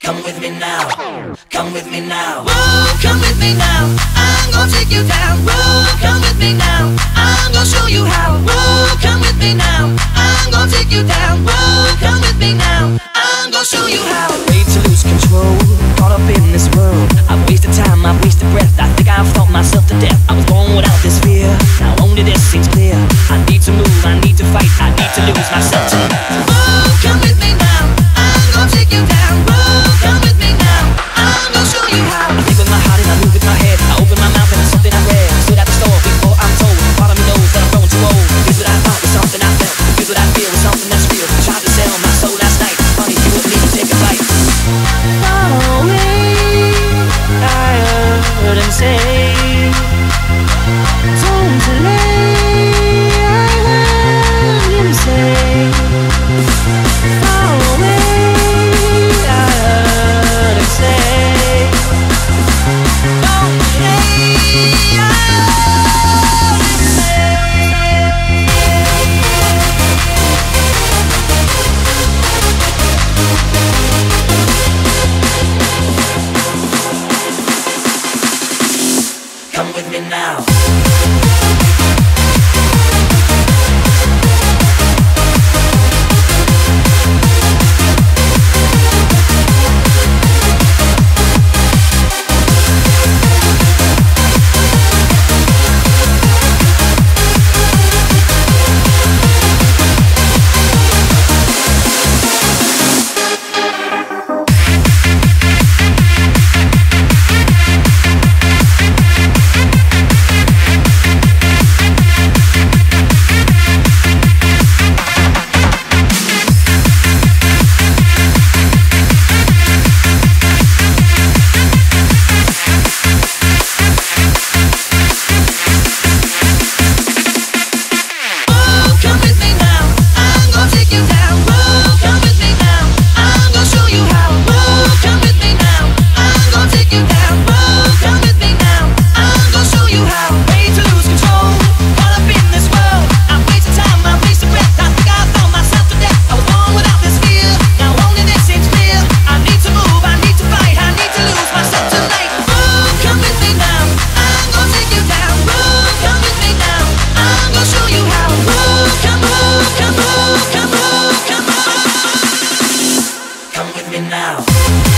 Come with me now, come with me now. Whoa, come with me now, I'm gonna take you down. Whoa, come with me now, I'm gonna show you how. Whoa, come with me now, I'm gonna take you down. Whoa, come with me now, I'm gonna show you how. Way to lose control, caught up in this world. I've wasted time, I've wasted breath. I think I've thought myself to death. I was born without this fear, now only this seems clear. I need to move, I need to fight, I need to lose myself tonight. Whoa, come with me now, I'm gonna take you down. Whoa, come with me now, I'm gonna show you how. I think with my heart and I move with my head. I open my mouth and it's something I read. Stood at the store before I'm told. Part of me knows that I'm growing too old. Here's what I thought was something I felt. Here's what I feel was something that's real. Tried to sell my soul last night. Funny, you wouldn't even take a bite. Far away, I heard him say, don't delay. I heard him say, far away. Come with me now. Come with me now.